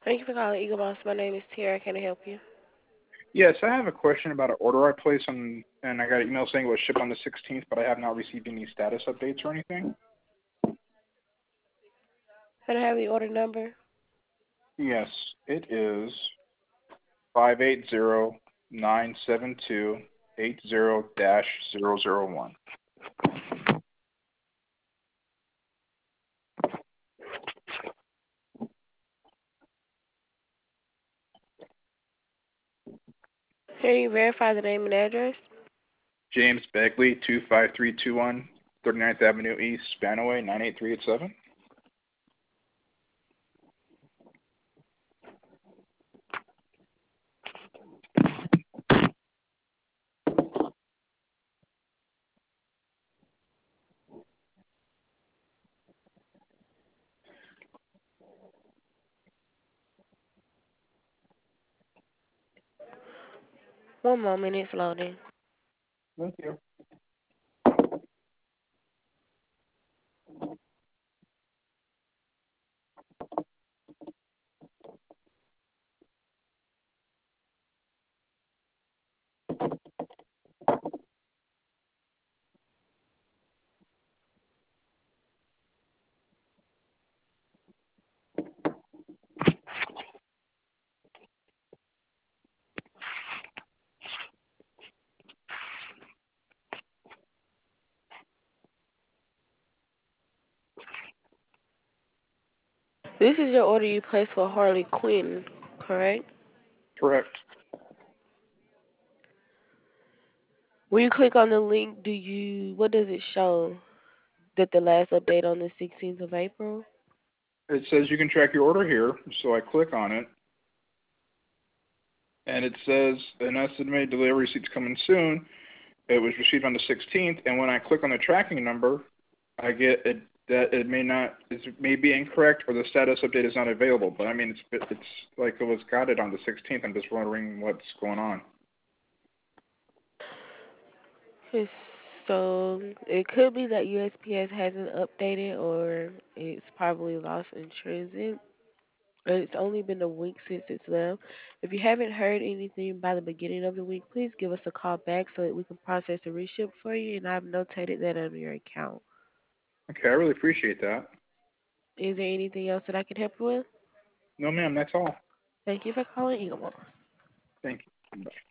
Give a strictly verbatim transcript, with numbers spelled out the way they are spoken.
Thank you for calling Eagle Boss. My name is Tara. Can I help you? Yes, I have a question about an order I placed on, and I got an email saying it was shipped on the sixteenth, but I have not received any status updates or anything. Can I have the order number? Yes, it is five eight zero nine seven two eight zero dash zero zero one. Can you verify the name and address? James Begley, two five three two one, thirty-ninth Avenue East, Spanaway, nine eight three eight seven. One moment, it's loading. Thank you. This is your order you placed for Harley Quinn, correct? Correct. When you click on the link, do you what does it show? That the last update on the sixteenth of April? It says you can track your order here, so I click on it, and it says an estimated delivery receipt's coming soon. It was received on the sixteenth, and when I click on the tracking number, I get it, that it may not, it may be incorrect, or the status update is not available. But I mean, it's it's like it was got it on the sixteenth. I'm just wondering what's going on. It's, so it could be that U S P S hasn't updated, or it's probably lost in transit. And it's only been a week since it's left. If you haven't heard anything by the beginning of the week, please give us a call back so that we can process a reship for you, and I've notated that on your account. Okay, I really appreciate that. Is there anything else that I can help you with? No, ma'am, that's all. Thank you for calling Eagle. Thank you. Bye.